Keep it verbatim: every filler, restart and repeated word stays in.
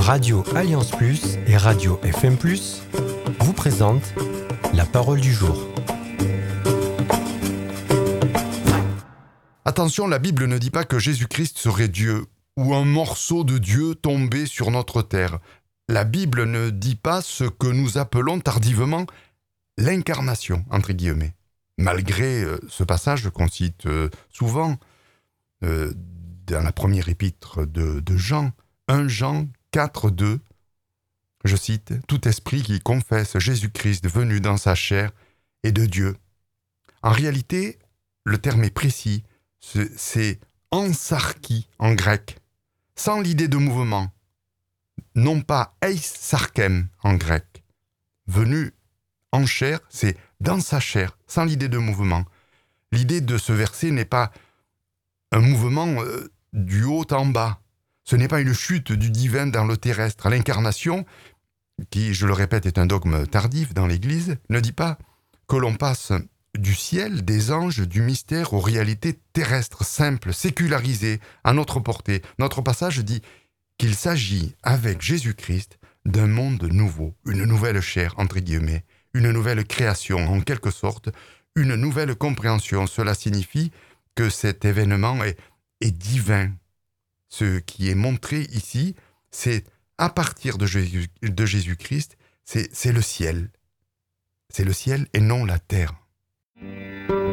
Radio Alliance Plus et Radio F M Plus vous présentent la parole du jour. Attention, la Bible ne dit pas que Jésus-Christ serait Dieu ou un morceau de Dieu tombé sur notre terre. La Bible ne dit pas ce que nous appelons tardivement l'incarnation, entre guillemets. Malgré euh, ce passage qu'on cite euh, souvent euh, dans la première épître de, de Jean, premier Jean quatre, deux, je cite, « Tout esprit qui confesse Jésus-Christ venu dans sa chair est de Dieu ». En réalité, le terme est précis, c'est « ansarki » en grec, sans l'idée de mouvement, non pas « eis sarkem » en grec. Venu en chair, c'est dans sa chair, sans l'idée de mouvement. L'idée de ce verset n'est pas un mouvement euh, du haut en bas. Ce n'est pas une chute du divin dans le terrestre. L'incarnation, qui, je le répète, est un dogme tardif dans l'Église, ne dit pas que l'on passe du ciel, des anges, du mystère aux réalités terrestres, simples, sécularisées, à notre portée. Notre passage dit qu'il s'agit, avec Jésus-Christ, d'un monde nouveau, une nouvelle chair, entre guillemets, une nouvelle création, en quelque sorte, une nouvelle compréhension. Cela signifie que cet événement est, est divin. Ce qui est montré ici, c'est à partir de, Jésus, de Jésus-Christ, c'est, c'est le ciel. C'est le ciel et non la terre.